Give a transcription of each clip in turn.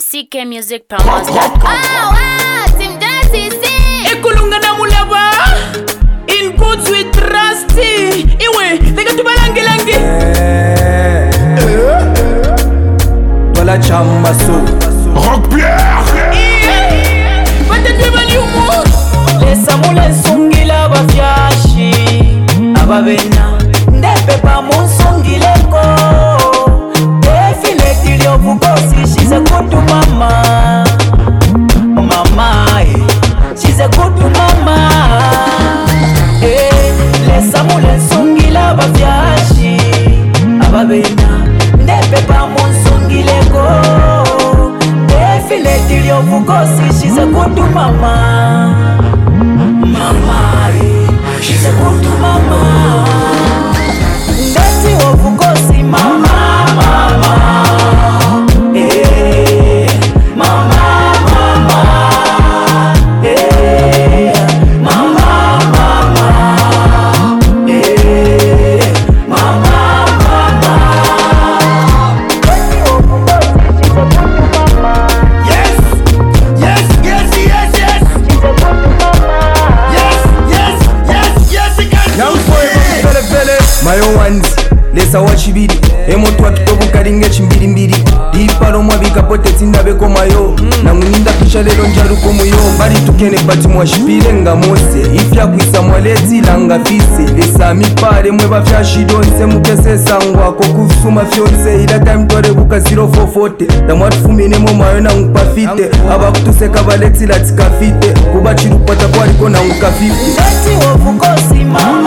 CK Music Promos. Team Dirty C. Ekulunga na mulaba. In goods with Rusty. Iwe, lega tubalangi. Voilà chamba so. Rock Pierre. Pate tuibali umu. Lesa mule sungila bafyashi. Ababena. Ndepe pa munsungileko. Definitely ofukosi. She's a good mama. Mama, she's a good mama. Lesa mule sungila bafyashi. Ababena. Ndepe pa munsungileko. Definitely ofukosi. She's a good mama. Mama, she's a good mama. Ndeti ofukosi mama. Mayo ones, lesa wachibidi Emotu akitobu karinge chimbiri mbiri Dipalo mwabika pote tindabe mayo Na nguninda pisha lelo njaru komuyo Bari tukene bati mwashipire nga mose Ifya kuisa mwaleti langa fise Lesa mipare mweba fya shidonse Mukese sangwa kokufuma fyonse Ila time tore buka 0440 Damwatu fumine mayo na ngupafite Aba kutuseka baleti latika fite Kubachiru pata kwa liko na ngukafite Ndeti ofukosi mama.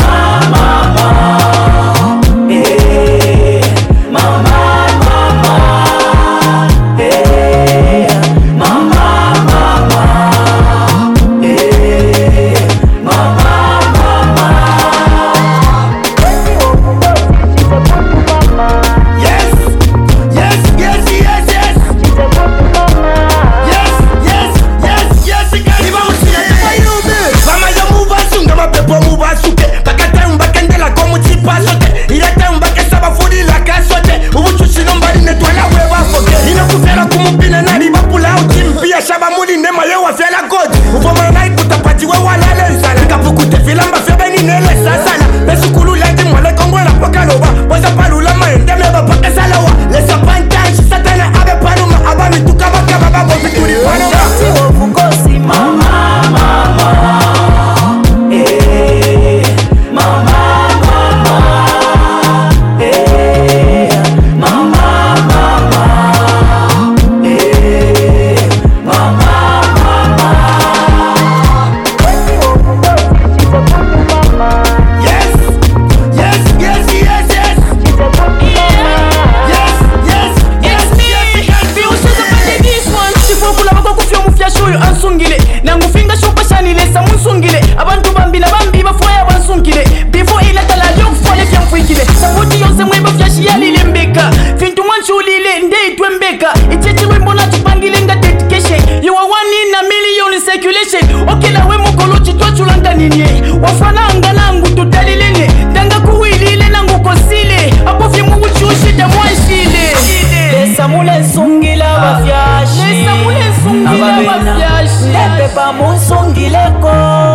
Wafananga nangu tutalilene Danga kuwilile nangu kosile Apofi mungu chushi damwashile Lesa mule sungila bafyashi. Lesa mule sungila bafyashi. Ndepe pa munsungileko.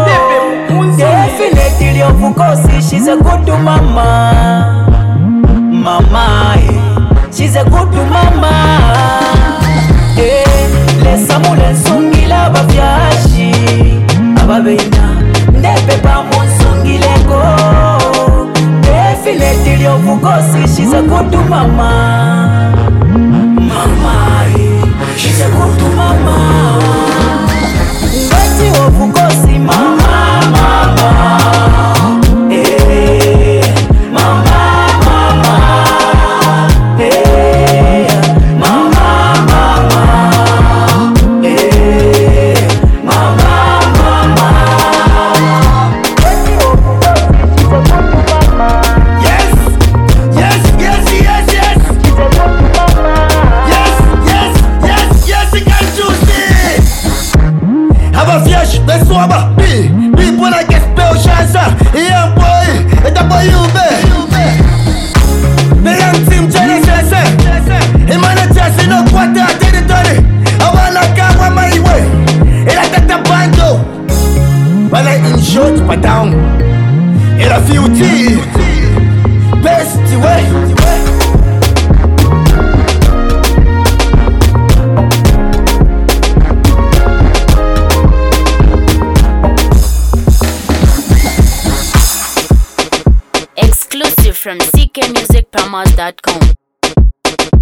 Definitely ofukosi. She's a good mama. Mama, she's a good mama. Lesa mule sungila bafyashi. Ababena. Ndepe pa munsungileko. Definitely ofukosi. She's a good mama. Mama, she's a good mama. Ndeti ofukosi mama. la fiuti best way. Exclusive from ckmusicpromos.com.